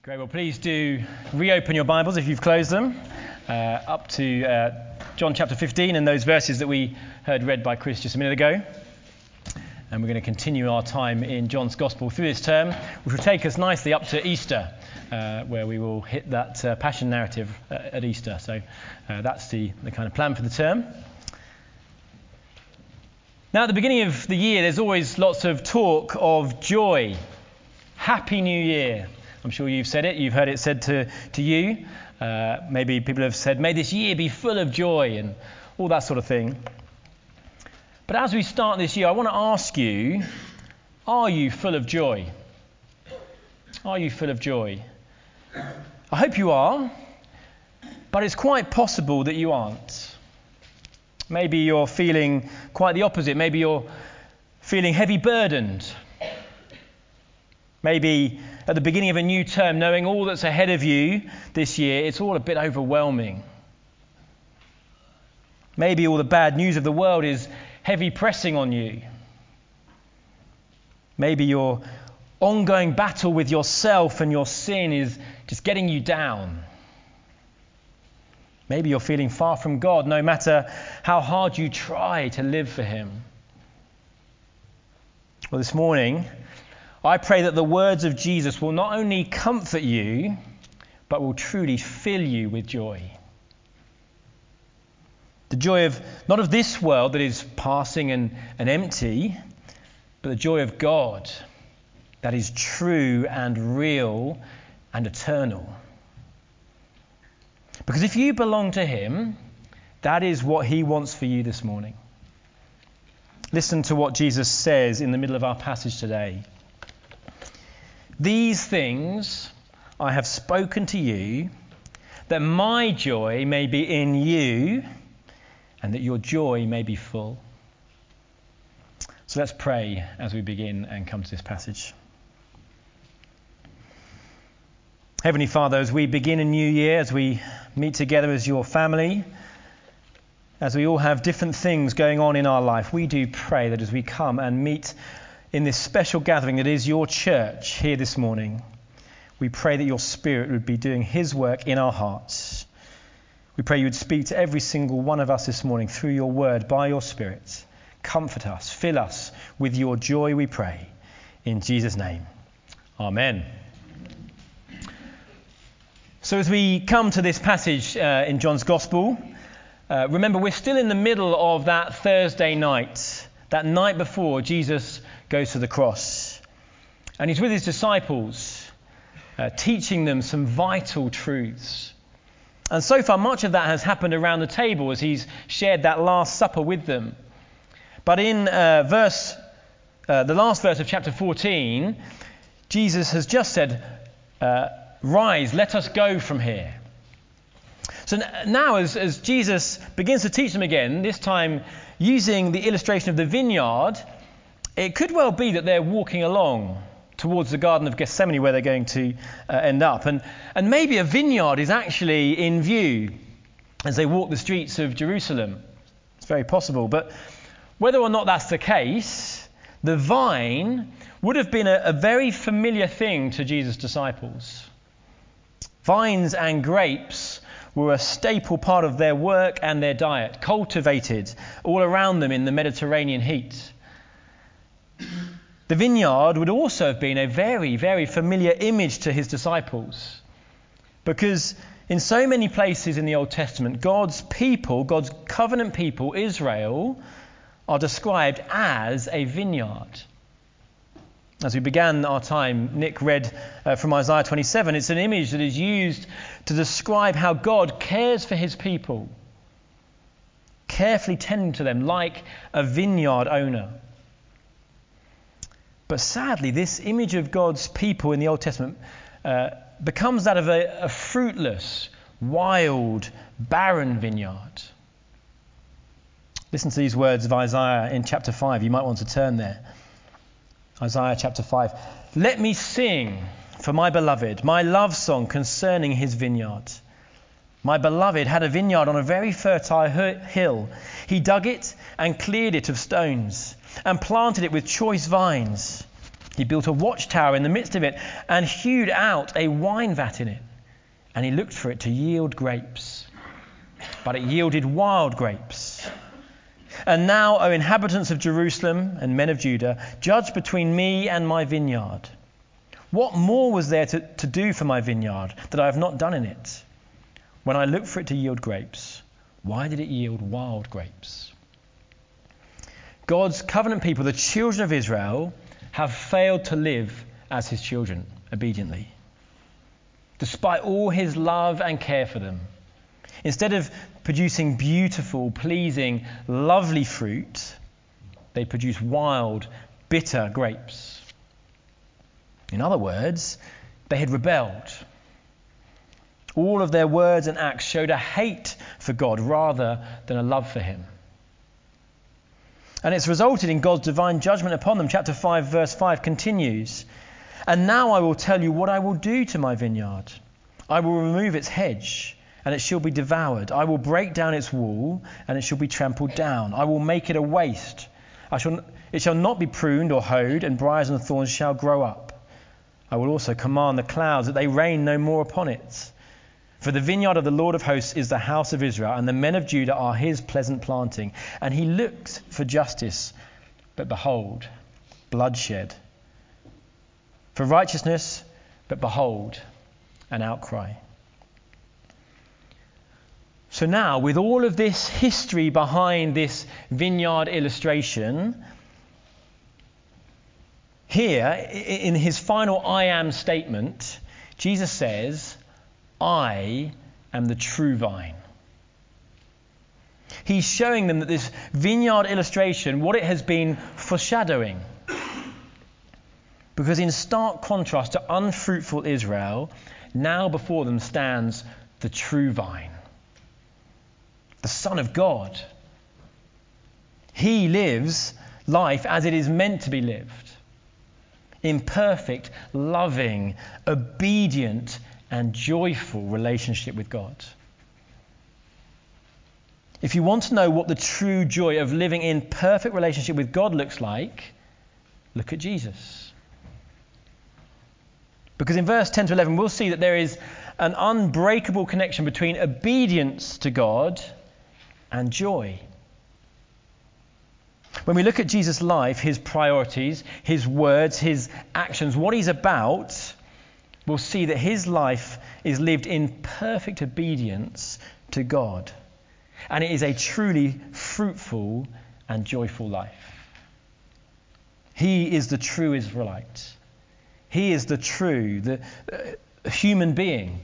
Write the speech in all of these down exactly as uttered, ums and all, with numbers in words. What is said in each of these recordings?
Great. Well, please do reopen your Bibles if you've closed them uh, up to uh, John chapter fifteen and those verses that we heard read by Chris just a minute ago. And we're going to continue our time in John's Gospel through this term, which will take us nicely up to Easter, uh, where we will hit that uh, passion narrative uh, at Easter. So uh, that's the, the kind of plan for the term. Now, at the beginning of the year, there's always lots of talk of joy. Happy New Year. I'm sure you've said it. You've heard it said to, to you. Uh, maybe people have said, may this year be full of joy and all that sort of thing. But as we start this year, I want to ask you, are you full of joy? Are you full of joy? I hope you are, but it's quite possible that you aren't. Maybe you're feeling quite the opposite. Maybe you're feeling heavy burdened. Maybe at the beginning of a new term, knowing all that's ahead of you this year, it's all a bit overwhelming. Maybe all the bad news of the world is heavy pressing on you. Maybe your ongoing battle with yourself and your sin is just getting you down. Maybe you're feeling far from God, no matter how hard you try to live for Him. Well, this morning, I pray that the words of Jesus will not only comfort you, but will truly fill you with joy. The joy of, not of this world that is passing and, and empty, but the joy of God that is true and real and eternal. Because if you belong to Him, that is what He wants for you this morning. Listen to what Jesus says in the middle of our passage today. These things I have spoken to you, that my joy may be in you, and that your joy may be full. So let's pray as we begin and come to this passage. Heavenly Father, as we begin a new year, as we meet together as your family, as we all have different things going on in our life, we do pray that as we come and meet in this special gathering that is your church here this morning, we pray that your Spirit would be doing His work in our hearts. We pray you would speak to every single one of us this morning through your word, by your Spirit. Comfort us, fill us with your joy, we pray. In Jesus' name, amen. So as we come to this passage uh, in John's Gospel, uh, remember we're still in the middle of that Thursday night, that night before Jesus goes to the cross. And he's with his disciples, uh, teaching them some vital truths. And so far, much of that has happened around the table as he's shared that Last Supper with them. But in uh, verse, uh, the last verse of chapter fourteen, Jesus has just said, uh, rise, let us go from here. So now as, as Jesus begins to teach them again, this time using the illustration of the vineyard, it could well be that they're walking along towards the Garden of Gethsemane where they're going to uh, end up. And, and maybe a vineyard is actually in view as they walk the streets of Jerusalem. It's very possible. But whether or not that's the case, the vine would have been a, a very familiar thing to Jesus' disciples. Vines and grapes were a staple part of their work and their diet, cultivated all around them in the Mediterranean heat. The vineyard would also have been a very, very familiar image to his disciples, because in so many places in the Old Testament, God's people, God's covenant people, Israel, are described as a vineyard. As we began our time, Nick read uh, from Isaiah twenty-seven. It's an image that is used to describe how God cares for his people, carefully tending to them like a vineyard owner. But sadly, this image of God's people in the Old Testament uh, becomes that of a, a fruitless, wild, barren vineyard. Listen to these words of Isaiah in chapter five. You might want to turn there. Isaiah chapter five. Let me sing for my beloved, my love song concerning his vineyard. My beloved had a vineyard on a very fertile hill. He dug it and cleared it of stones, and planted it with choice vines. He built a watchtower in the midst of it and hewed out a wine vat in it. And he looked for it to yield grapes. But it yielded wild grapes. And now, O inhabitants of Jerusalem and men of Judah, judge between me and my vineyard. What more was there to, to do for my vineyard that I have not done in it? When I looked for it to yield grapes, why did it yield wild grapes? God's covenant people, the children of Israel, have failed to live as his children obediently. Despite all his love and care for them, instead of producing beautiful, pleasing, lovely fruit, they produce wild, bitter grapes. In other words, they had rebelled. All of their words and acts showed a hate for God rather than a love for him. And it's resulted in God's divine judgment upon them. Chapter five, verse five continues. And now I will tell you what I will do to my vineyard. I will remove its hedge, and it shall be devoured. I will break down its wall, and it shall be trampled down. I will make it a waste. I shall, it shall not be pruned or hoed, and briars and thorns shall grow up. I will also command the clouds that they rain no more upon it. For the vineyard of the Lord of hosts is the house of Israel, and the men of Judah are his pleasant planting. And he looked for justice, but behold, bloodshed. For righteousness, but behold, an outcry. So now, with all of this history behind this vineyard illustration, here, in his final I am statement, Jesus says, I am the true vine. He's showing them that this vineyard illustration, what it has been foreshadowing. Because in stark contrast to unfruitful Israel, now before them stands the true vine, the Son of God. He lives life as it is meant to be lived. In perfect, loving, obedient, and joyful relationship with God. If you want to know what the true joy of living in perfect relationship with God looks like, look at Jesus. Because in verse ten to eleven, we'll see that there is an unbreakable connection between obedience to God and joy. When we look at Jesus' life, his priorities, his words, his actions, what he's about, we'll see that his life is lived in perfect obedience to God. And it is a truly fruitful and joyful life. He is the true Israelite. He is the true, the uh, human being.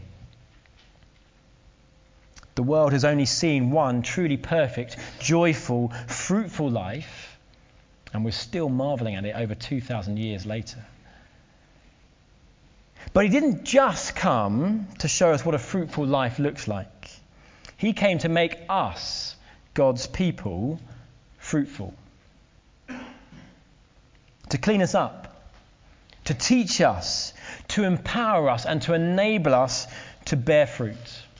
The world has only seen one truly perfect, joyful, fruitful life, and we're still marveling at it over two thousand years later. But he didn't just come to show us what a fruitful life looks like. He came to make us, God's people, fruitful. To clean us up, to teach us, to empower us, and to enable us to bear fruit.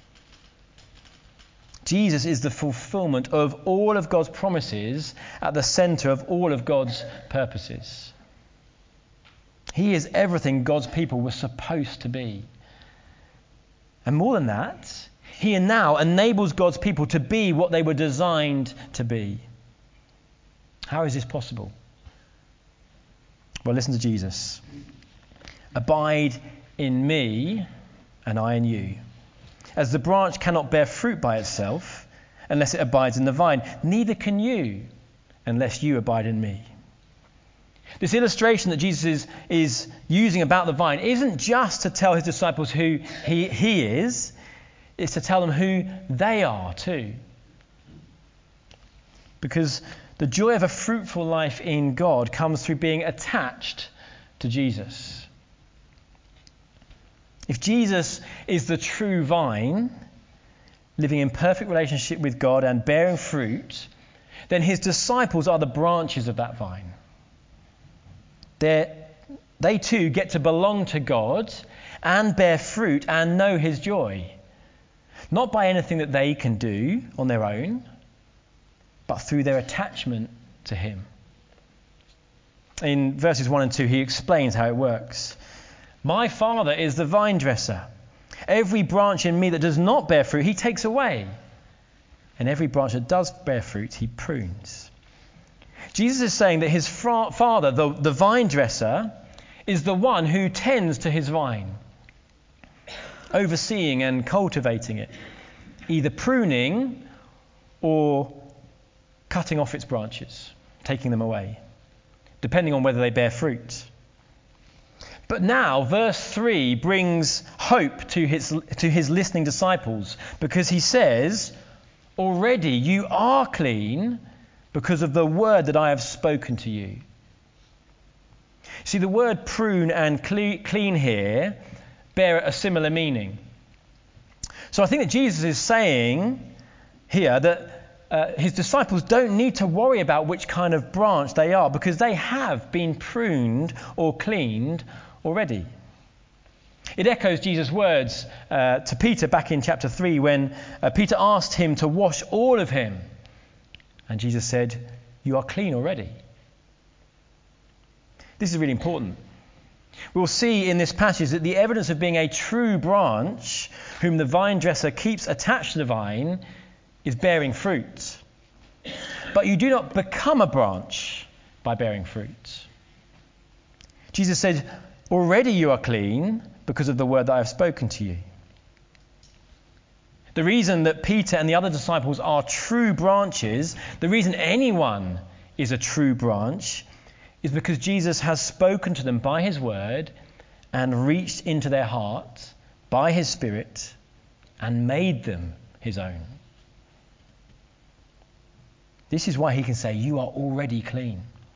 Jesus is the fulfillment of all of God's promises at the center of all of God's purposes. He is everything God's people were supposed to be. And more than that, he now enables God's people to be what they were designed to be. How is this possible? Well, listen to Jesus. Abide in me, and I in you. As the branch cannot bear fruit by itself unless it abides in the vine, neither can you unless you abide in me. This illustration that Jesus is, is using about the vine isn't just to tell his disciples who he, he is, it's to tell them who they are too. Because the joy of a fruitful life in God comes through being attached to Jesus. If Jesus is the true vine, living in perfect relationship with God and bearing fruit, then his disciples are the branches of that vine. They're, they too get to belong to God and bear fruit and know his joy. Not by anything that they can do on their own, but through their attachment to him. in verses one and two, he explains how it works. My Father is the vine dresser. Every branch in me that does not bear fruit, he takes away. And every branch that does bear fruit, he prunes. Jesus is saying that his fra- Father, the, the vine dresser, is the one who tends to his vine, overseeing and cultivating it, either pruning or cutting off its branches, taking them away, depending on whether they bear fruit. But now, verse three brings hope to his, to his listening disciples, because he says, already you are clean because of the word that I have spoken to you. See, the word prune and clean here bear a similar meaning. So I think that Jesus is saying here that uh, his disciples don't need to worry about which kind of branch they are, because they have been pruned or cleaned already. It echoes Jesus' words uh, to Peter back in chapter three when uh, Peter asked him to wash all of him. And Jesus said, you are clean already. This is really important. We'll see in this passage that the evidence of being a true branch, whom the vine dresser keeps attached to the vine, is bearing fruit. But you do not become a branch by bearing fruit. Jesus said, already you are clean because of the word that I have spoken to you. The reason that Peter and the other disciples are true branches, the reason anyone is a true branch, is because Jesus has spoken to them by his word and reached into their heart by his Spirit and made them his own. This is why he can say, you are already clean.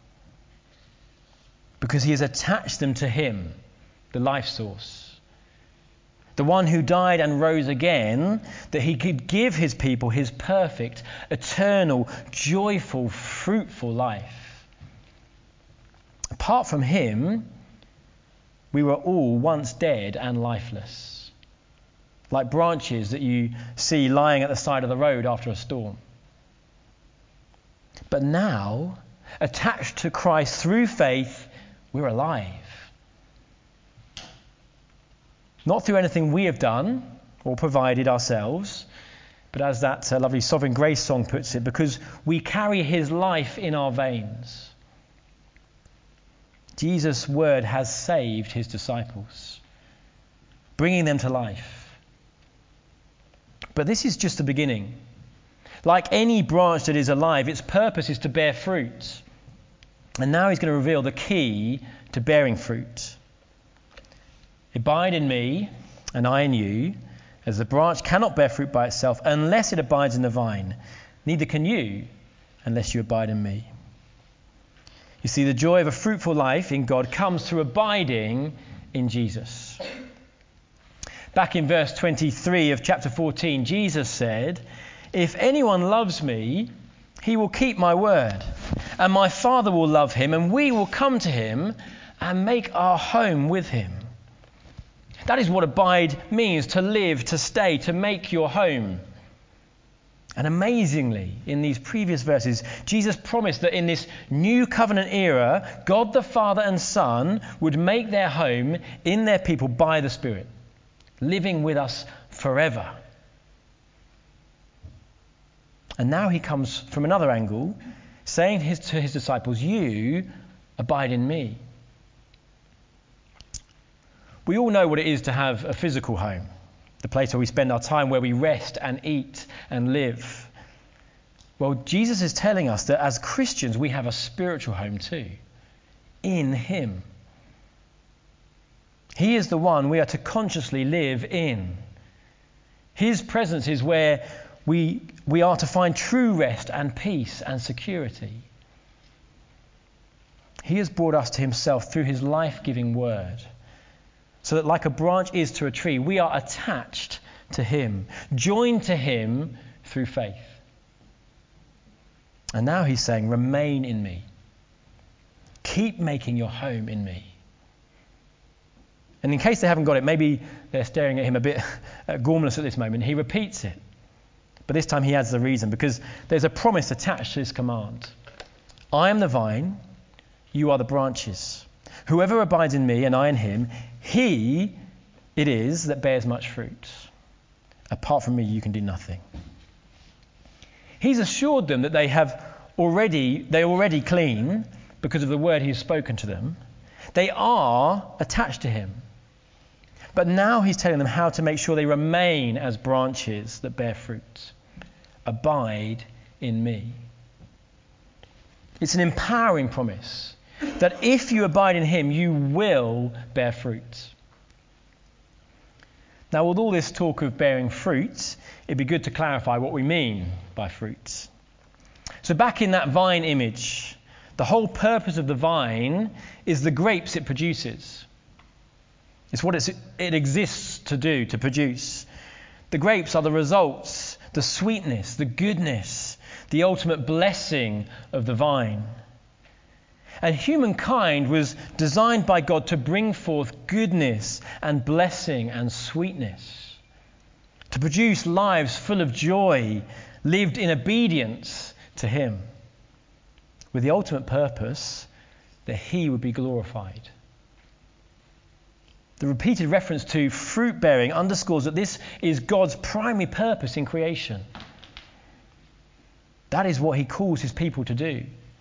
Because he has attached them to him, the life source. The one who died and rose again, that he could give his people his perfect, eternal, joyful, fruitful life. Apart from him, we were all once dead and lifeless, like branches that you see lying at the side of the road after a storm. But now, attached to Christ through faith, we're alive. Not through anything we have done or provided ourselves, but as that uh, lovely Sovereign Grace song puts it, because we carry his life in our veins. Jesus' word has saved his disciples, bringing them to life. But this is just the beginning. Like any branch that is alive, its purpose is to bear fruit. And now he's going to reveal the key to bearing fruit. Abide in me, and I in you, as the branch cannot bear fruit by itself unless it abides in the vine. Neither can you unless you abide in me. You see, the joy of a fruitful life in God comes through abiding in Jesus. Back in verse twenty-three of chapter fourteen, Jesus said, if anyone loves me, he will keep my word, and my Father will love him, and we will come to him and make our home with him. That is what abide means, to live, to stay, to make your home. And amazingly, in these previous verses, Jesus promised that in this new covenant era, God the Father and Son would make their home in their people by the Spirit, living with us forever. And now he comes from another angle, saying his, to his disciples, you abide in me. We all know what it is to have a physical home, the place where we spend our time, where we rest and eat and live. Well, Jesus is telling us that as Christians, we have a spiritual home too, in him. He is the one we are to consciously live in. His presence is where we, we are to find true rest and peace and security. He has brought us to himself through his life-giving word, so that like a branch is to a tree, we are attached to him, joined to him through faith. And now he's saying, remain in me. Keep making your home in me. And in case they haven't got it, maybe they're staring at him a bit gormless at this moment. He repeats it. But this time he adds the reason, because there's a promise attached to this command. I am the vine, you are the branches. Whoever abides in me and I in him, he it is that bears much fruit. Apart from me, you can do nothing. He's assured them that they have already, they're already clean because of the word he's spoken to them. They are attached to him. But now he's telling them how to make sure they remain as branches that bear fruit. Abide in me. It's an empowering promise that if you abide in him, you will bear fruit. Now, with all this talk of bearing fruit, it'd be good to clarify what we mean by fruit. So back in that vine image, the whole purpose of the vine is the grapes it produces. It's what it's, it exists to do, to produce. The grapes are the results, the sweetness, the goodness, the ultimate blessing of the vine. And humankind was designed by God to bring forth goodness and blessing and sweetness, to produce lives full of joy, lived in obedience to him, with the ultimate purpose that he would be glorified. The repeated reference to fruit bearing underscores that this is God's primary purpose in creation. That is what he calls his people to do.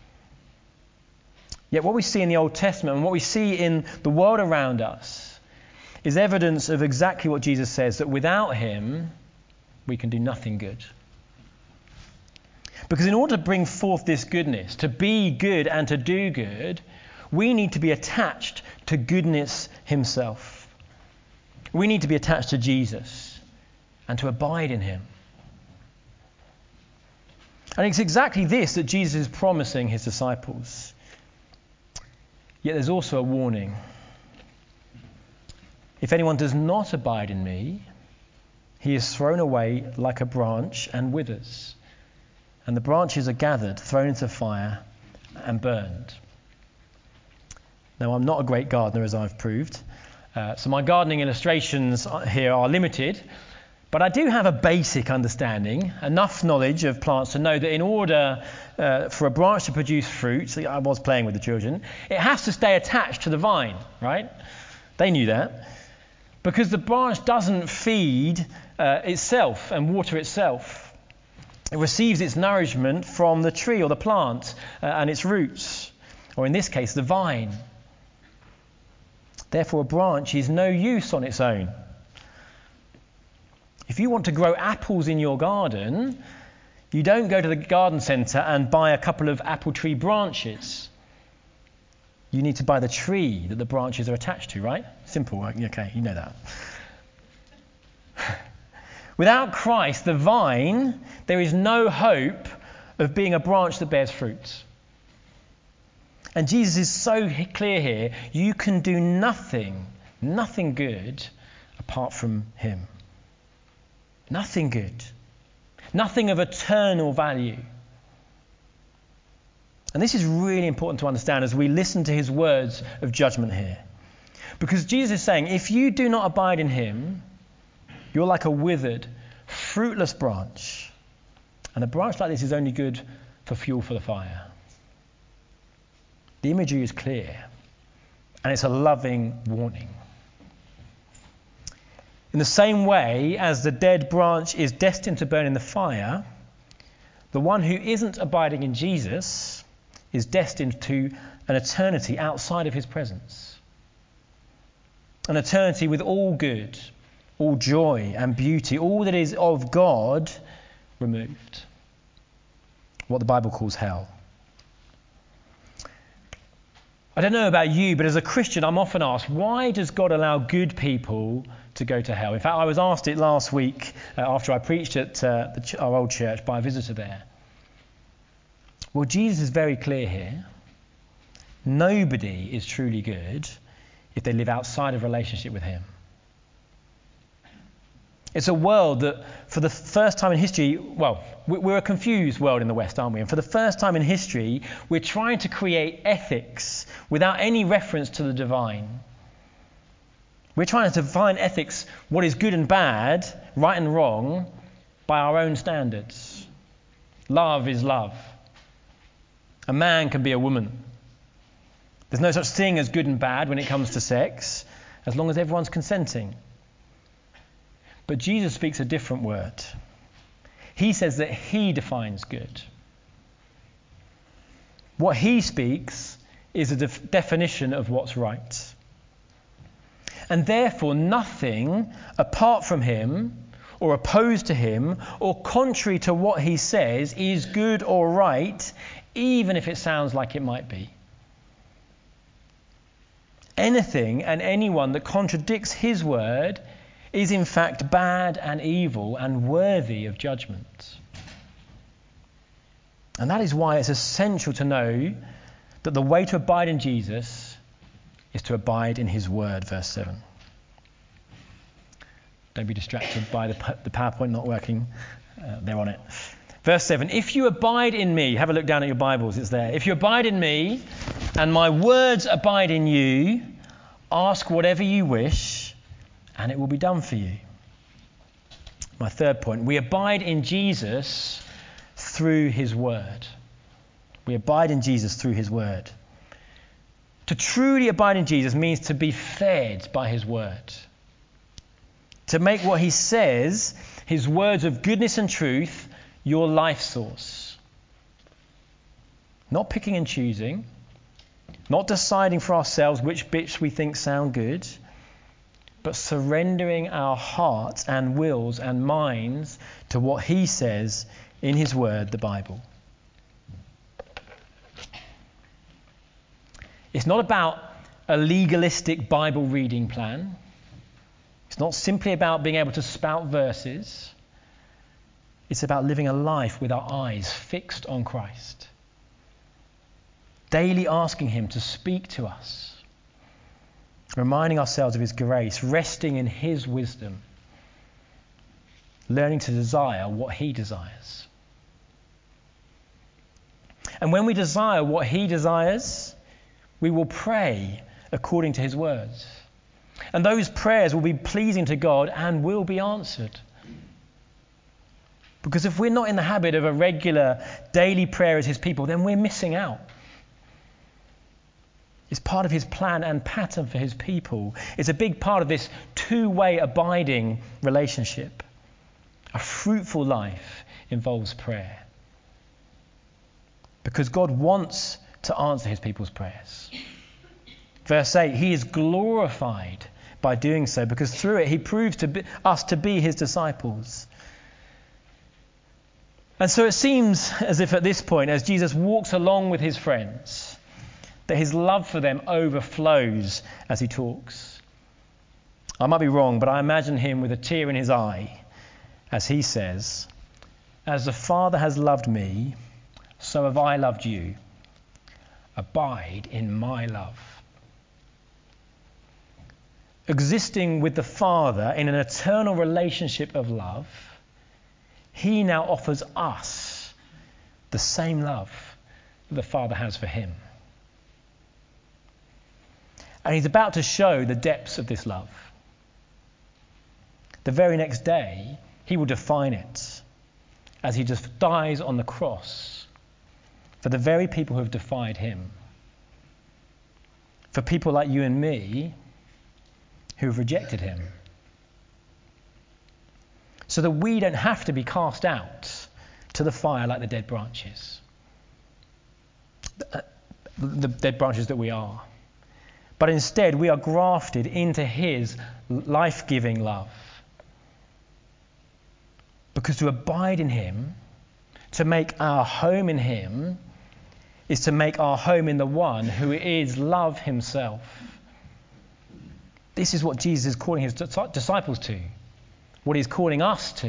Yet what we see in the Old Testament and what we see in the world around us is evidence of exactly what Jesus says, that without him, we can do nothing good. Because in order to bring forth this goodness, to be good and to do good, we need to be attached to goodness himself. We need to be attached to Jesus and to abide in him. And it's exactly this that Jesus is promising his disciples. Yet there's also a warning. If anyone does not abide in me, he is thrown away like a branch and withers. And the branches are gathered, thrown into fire, and burned. Now, I'm not a great gardener, as I've proved. Uh, so my gardening illustrations here are limited. But I do have a basic understanding, enough knowledge of plants to know that in order uh, for a branch to produce fruit, so I was playing with the children, it has to stay attached to the vine, right? They knew that. Because the branch doesn't feed uh, itself and water itself. It receives its nourishment from the tree or the plant uh, and its roots, or in this case, the vine. Therefore, a branch is no use on its own. If you want to grow apples in your garden, you don't go to the garden centre and buy a couple of apple tree branches. You need to buy the tree that the branches are attached to, right? Simple, okay, you know that. Without Christ, the vine, there is no hope of being a branch that bears fruit. And Jesus is so clear here, you can do nothing, nothing good apart from him. Nothing good. Nothing of eternal value. And this is really important to understand as we listen to his words of judgment here. Because Jesus is saying, if you do not abide in him, you're like a withered, fruitless branch. And a branch like this is only good for fuel for the fire. The imagery is clear. And it's a loving warning. In the same way as the dead branch is destined to burn in the fire, the one who isn't abiding in Jesus is destined to an eternity outside of his presence. An eternity with all good, all joy and beauty, all that is of God removed. What the Bible calls hell. I don't know about you, but as a Christian, I'm often asked, why does God allow good people to go to hell? In fact, I was asked it last week uh, after I preached at uh, the ch- our old church by a visitor there. Well, Jesus is very clear here. Nobody is truly good if they live outside of relationship with him. It's a world that, for the first time in history, well, we're a confused world in the West, aren't we? And for the first time in history, we're trying to create ethics without any reference to the divine. We're trying to define ethics, what is good and bad, right and wrong, by our own standards. Love is love. A man can be a woman. There's no such thing as good and bad when it comes to sex, as long as everyone's consenting. But Jesus speaks a different word. He says that he defines good. What he speaks is a def- definition of what's right. And therefore, nothing apart from him, or opposed to him, or contrary to what he says is good or right, even if it sounds like it might be. Anything and anyone that contradicts his word is in fact bad and evil and worthy of judgment. And that is why it's essential to know that the way to abide in Jesus is to abide in his word, verse seven. Don't be distracted by the, the PowerPoint not working. Uh, they're on it. Verse seven, if you abide in me, have a look down at your Bibles, it's there. If you abide in me and my words abide in you, ask whatever you wish and it will be done for you. My third point, we abide in Jesus through his word. We abide in Jesus through his word. To truly abide in Jesus means to be fed by his word. To make what he says, his words of goodness and truth, your life source. Not picking and choosing. Not deciding for ourselves which bits we think sound good. But surrendering our hearts and wills and minds to what he says in his word, the Bible. It's not about a legalistic Bible reading plan. It's not simply about being able to spout verses. It's about living a life with our eyes fixed on Christ. Daily asking him to speak to us. Reminding ourselves of his grace, resting in his wisdom. Learning to desire what he desires. And when we desire what he desires, we will pray according to his words. And those prayers will be pleasing to God and will be answered. Because if we're not in the habit of a regular daily prayer as his people, then we're missing out. It's part of his plan and pattern for his people. It's a big part of this two-way abiding relationship. A fruitful life involves prayer. Because God wants to answer his people's prayers. Verse eight, he is glorified by doing so, because through it he proves to be, us to be his disciples. And so it seems as if at this point, as Jesus walks along with his friends, that his love for them overflows as he talks. I might be wrong, but I imagine him with a tear in his eye as he says, as the Father has loved me, so have I loved you. Abide in my love. Existing with the Father in an eternal relationship of love, he now offers us the same love that the Father has for him. And he's about to show the depths of this love. The very next day, he will define it as he just dies on the cross for the very people who have defied him. For people like you and me who have rejected him. So that we don't have to be cast out to the fire like the dead branches. The, the dead branches that we are. But instead we are grafted into his life-giving love. Because to abide in him, to make our home in him, is to make our home in the one who is love himself. This is what Jesus is calling his disciples to. What he's calling us to.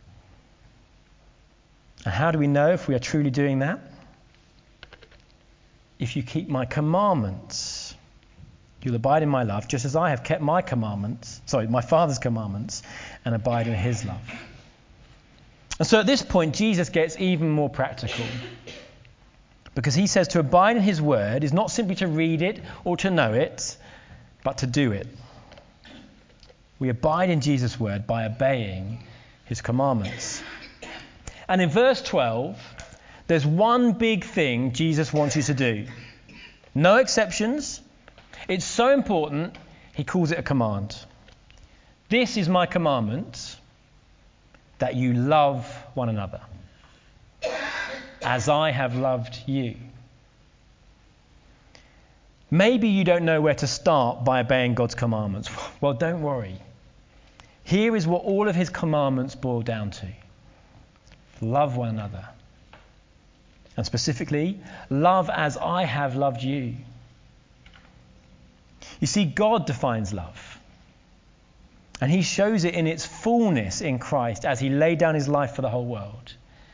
And how do we know if we are truly doing that? If you keep my commandments, you'll abide in my love, just as I have kept my commandments, sorry, my Father's commandments, and abide in his love. And so at this point, Jesus gets even more practical. Because he says to abide in his word is not simply to read it or to know it, but to do it. We abide in Jesus' word by obeying his commandments. And in verse twelve, there's one big thing Jesus wants you to do. No exceptions. It's so important, he calls it a command. This is my commandment, that you love one another, as I have loved you. Maybe you don't know where to start by obeying God's commandments. Well, don't worry. Here is what all of his commandments boil down to. Love one another. And specifically, love as I have loved you. You see, God defines love. And he shows it in its fullness in Christ as he laid down his life for the whole world.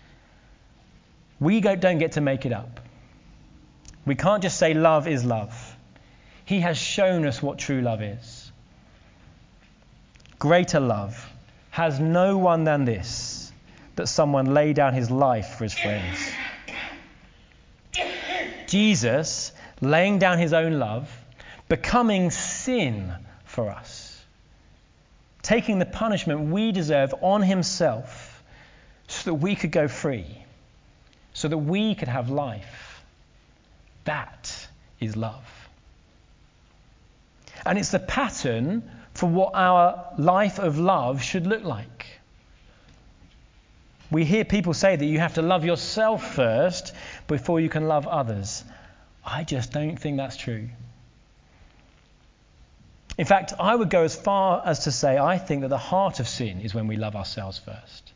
We don't get to make it up. We can't just say love is love. He has shown us what true love is. Greater love has no one than this, that someone lay down his life for his friends. Jesus laying down his own love, becoming sin for us, taking the punishment we deserve on himself so that we could go free, so that we could have life. That is love. And it's the pattern for what our life of love should look like. We hear people say that you have to love yourself first before you can love others. I just don't think that's true. In fact, I would go as far as to say I think that the heart of sin is when we love ourselves first.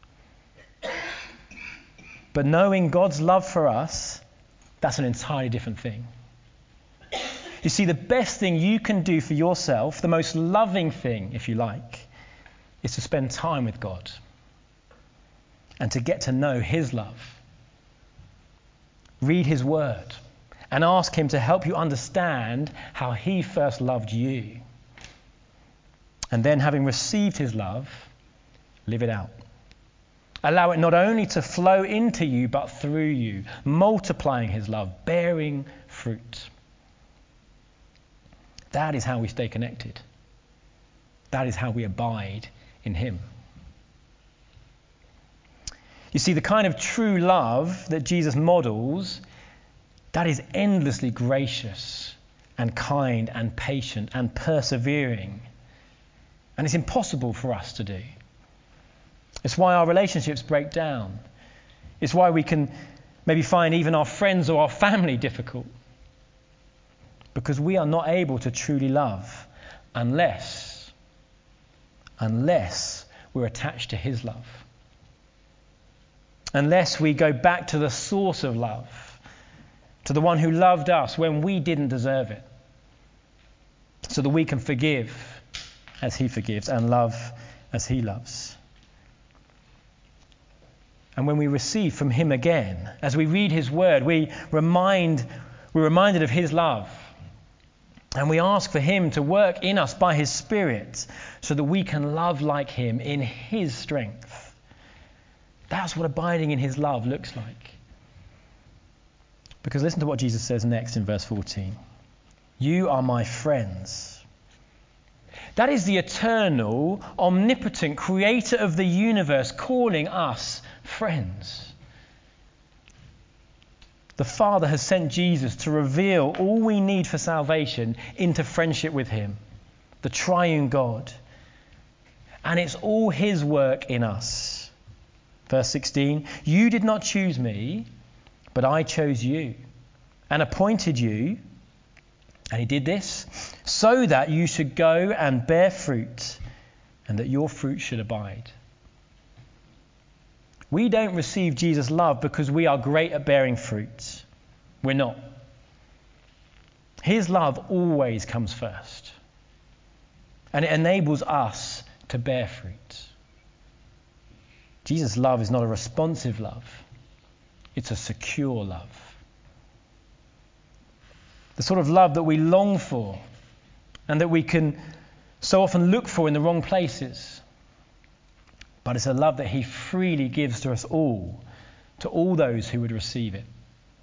But knowing God's love for us, that's an entirely different thing. You see, the best thing you can do for yourself, the most loving thing, if you like, is to spend time with God and to get to know his love. Read his word and ask him to help you understand how he first loved you. And then, having received his love, live it out. Allow it not only to flow into you, but through you, multiplying his love, bearing fruit. That is how we stay connected. That is how we abide in him. You see, the kind of true love that Jesus models, that is endlessly gracious and kind and patient and persevering. And it's impossible for us to do. It's why our relationships break down. It's why we can maybe find even our friends or our family difficult. Because we are not able to truly love unless, unless we're attached to his love. Unless we go back to the source of love, to the one who loved us when we didn't deserve it, so that we can forgive as he forgives and love as he loves. And when we receive from him again, as we read his word, we remind, we're reminded of his love. And we ask for him to work in us by his Spirit so that we can love like him in his strength. That's what abiding in his love looks like. Because listen to what Jesus says next in verse fourteen. You are my friends. That is the eternal, omnipotent creator of the universe calling us friends. The Father has sent Jesus to reveal all we need for salvation into friendship with him, the triune God. And it's all his work in us. Verse sixteen, you did not choose me, but I chose you and appointed you. And he did this so that you should go and bear fruit and that your fruit should abide. We don't receive Jesus' love because we are great at bearing fruit. We're not. His love always comes first. And it enables us to bear fruit. Jesus' love is not a responsive love. It's a secure love. The sort of love that we long for and that we can so often look for in the wrong places. But it's a love that he freely gives to us all, to all those who would receive it.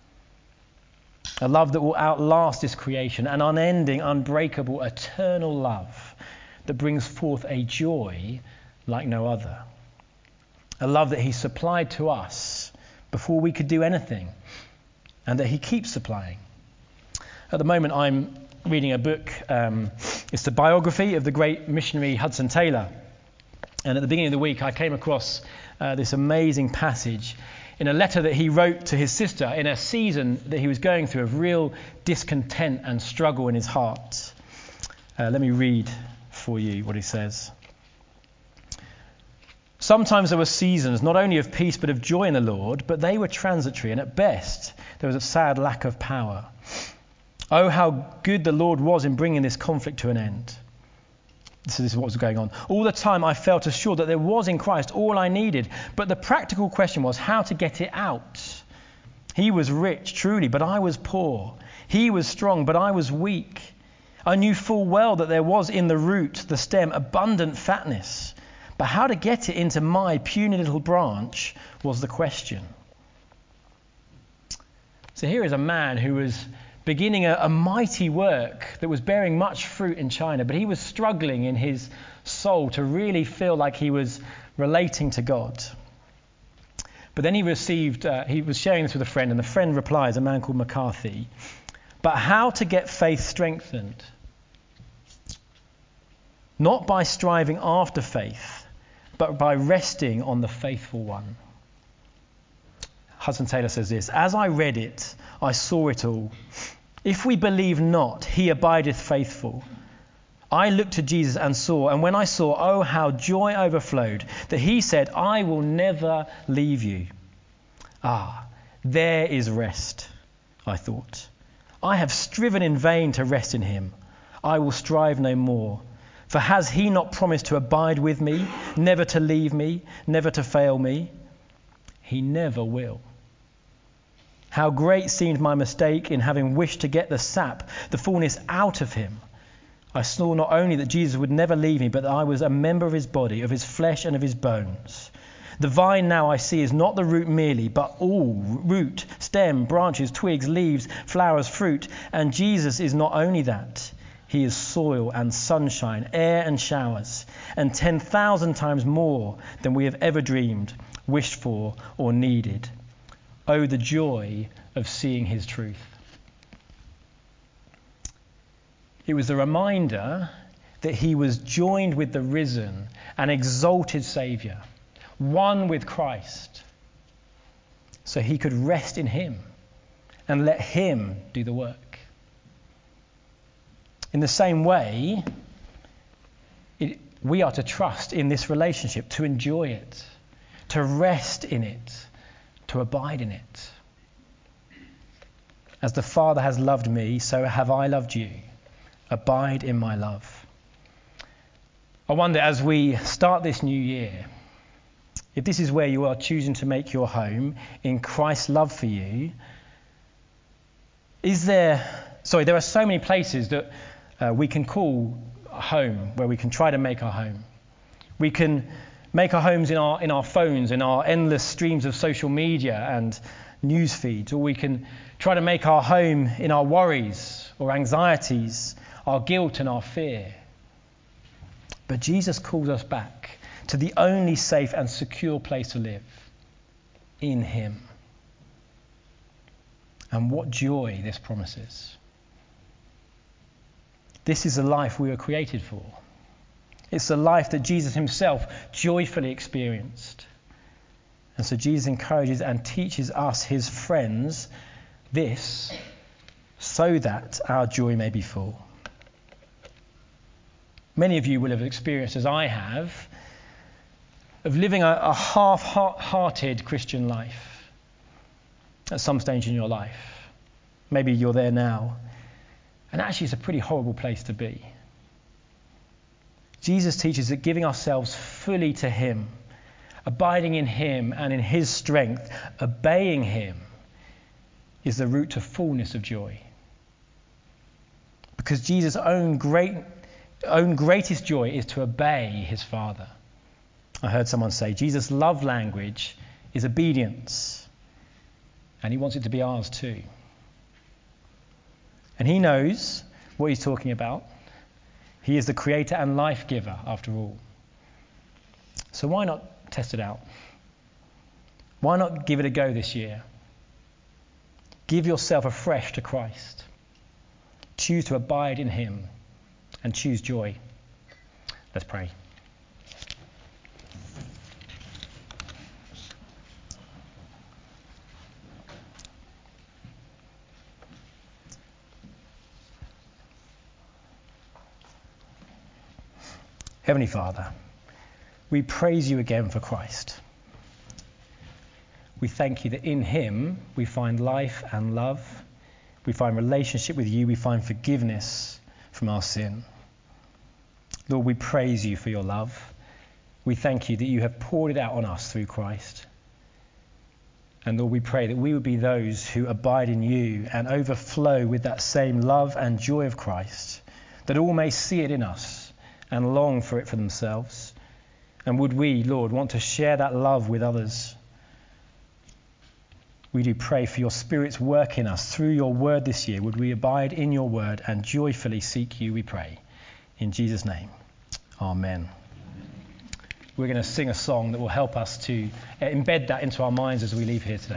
A love that will outlast this creation, an unending, unbreakable, eternal love that brings forth a joy like no other. A love that he supplied to us before we could do anything, and that he keeps supplying. At the moment, I'm reading a book. Um, it's the biography of the great missionary Hudson Taylor. And at the beginning of the week, I came across uh, this amazing passage in a letter that he wrote to his sister in a season that he was going through of real discontent and struggle in his heart. Uh, let me read for you what he says. Sometimes there were seasons not only of peace but of joy in the Lord, but they were transitory, and at best there was a sad lack of power. Oh, how good the Lord was in bringing this conflict to an end. So this is what was going on. All the time I felt assured that there was in Christ all I needed, but the practical question was how to get it out. He was rich, truly, but I was poor. He was strong, but I was weak. I knew full well that there was in the root, the stem, abundant fatness. But how to get it into my puny little branch was the question. So here is a man who was beginning a, a mighty work that was bearing much fruit in China, but he was struggling in his soul to really feel like he was relating to God. But then he received, uh, he was sharing this with a friend, and the friend replies, a man called McCarthy, but how to get faith strengthened? Not by striving after faith, but by resting on the faithful one. Hudson Taylor says this, as I read it, I saw it all. If we believe not, he abideth faithful. I looked to Jesus and saw, and when I saw, oh, how joy overflowed, that he said, I will never leave you. Ah, there is rest, I thought. I have striven in vain to rest in him. I will strive no more. For has he not promised to abide with me, never to leave me, never to fail me? He never will. How great seemed my mistake in having wished to get the sap, the fullness out of him. I saw not only that Jesus would never leave me, but that I was a member of his body, of his flesh and of his bones. The vine now I see is not the root merely, but all, root, stem, branches, twigs, leaves, flowers, fruit. And Jesus is not only that. He is soil and sunshine, air and showers, and ten thousand times more than we have ever dreamed, wished for, or needed. Oh, the joy of seeing his truth. It was a reminder that he was joined with the risen and exalted Saviour, one with Christ, so he could rest in him and let him do the work. In the same way, it, we are to trust in this relationship, to enjoy it, to rest in it, to abide in it. As the Father has loved me, so have I loved you. Abide in my love. I wonder, as we start this new year, if this is where you are choosing to make your home in Christ's love for you, is there, sorry, there are so many places that uh, we can call home, where we can try to make our home. We can make our homes in our in our phones, in our endless streams of social media and news feeds, or we can try to make our home in our worries or anxieties, our guilt and our fear. But Jesus calls us back to the only safe and secure place to live, in him. And what joy this promises. This is the life we were created for. It's the life that Jesus himself joyfully experienced. And so Jesus encourages and teaches us, his friends, this so that our joy may be full. Many of you will have experienced, as I have, of living a, a half-hearted Christian life at some stage in your life. Maybe you're there now. And actually it's a pretty horrible place to be. Jesus teaches that giving ourselves fully to him, abiding in him and in his strength, obeying him, is the route to fullness of joy. Because Jesus' own great, own greatest joy is to obey his Father. I heard someone say, Jesus' love language is obedience, and he wants it to be ours too. And he knows what he's talking about. He is the creator and life giver, after all. So why not test it out? Why not give it a go this year? Give yourself afresh to Christ. Choose to abide in him and choose joy. Let's pray. Heavenly Father, we praise you again for Christ. We thank you that in him we find life and love. We find relationship with you. We find forgiveness from our sin. Lord, we praise you for your love. We thank you that you have poured it out on us through Christ. And Lord, we pray that we would be those who abide in you and overflow with that same love and joy of Christ, that all may see it in us and long for it for themselves. And would we, Lord, want to share that love with others? We do pray for your Spirit's work in us through your word this year. Would we abide in your word and joyfully seek you, we pray. In Jesus' name, amen. We're going to sing a song that will help us to embed that into our minds as we leave here today.